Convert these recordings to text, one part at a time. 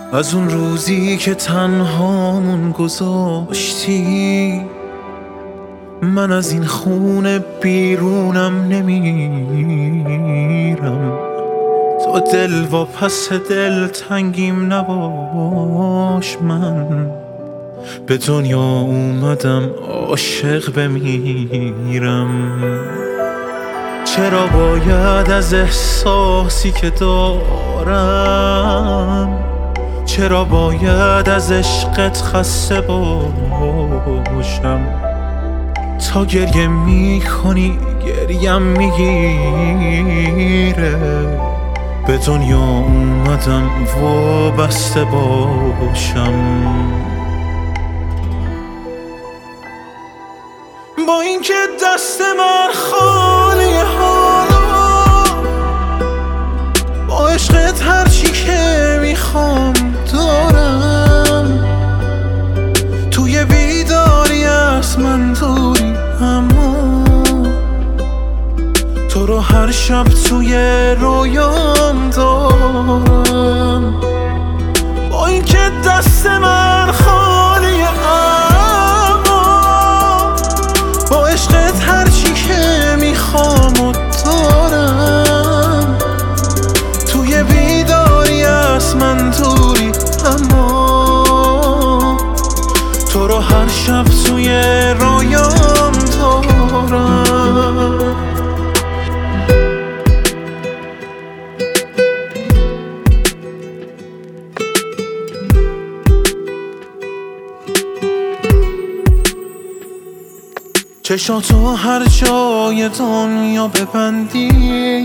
از اون روزی که تنهامون گذاشتی، من از این خونه بیرونم نمیرم. تو دل و پس دل تنگیم نباش، من به دنیا اومدم عاشق بمیرم. چرا باید از احساسی که دارم، چرا باید از عشقت خسته باشم؟ تا گریه میکنی گریم میگیره، به دنیا اومدم وابسته باشم. با اینکه دست من خالی حالا، با عشقت هرچی که میخوام دارم. توی بیداری از من دوری، اما تو رو هر شب توی رویام دارم. با اینکه دست من خالی، اما با عشقت هرچی که میخوام و دارم. توی بیداری از من دوری، اما تو رو هر شب توی رویام دارم. چشاتو هر جای دنیا ببندی،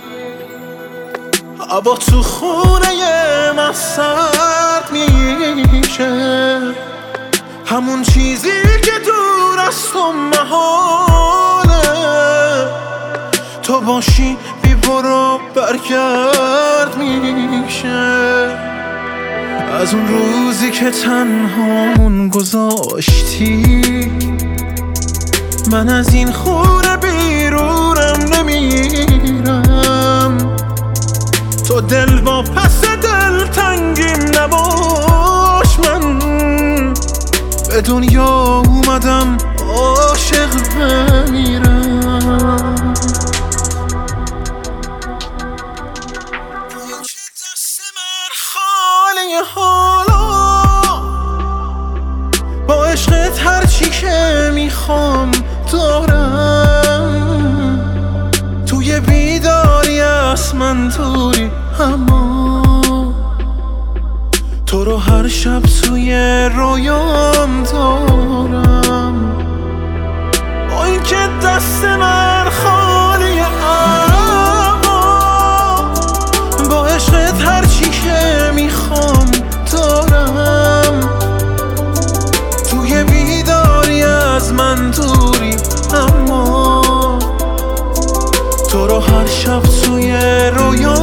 هوا تو خونه من سرد میشه. همون چیزی که دور از تو محاله، تو باشی بی برو برگرد میشه. از اون روزی که تنهامون گذاشتی، من از این خونه بیرونم نمیرم. تو دل با پس دل تنگیم نباش، من به دنیا اومدم عاشق بمیرم. دست من خالی حالا، با عشقت هرچی که میخوام دارم. توی بیداری از من دوری، اما تو رو هر شب توی رویام دارم. با اینکه دست من خالی، اما با عشقت هرچی که میخوام دارم. توی بیداری از من دوری، اما تو رو هر شب توی رویام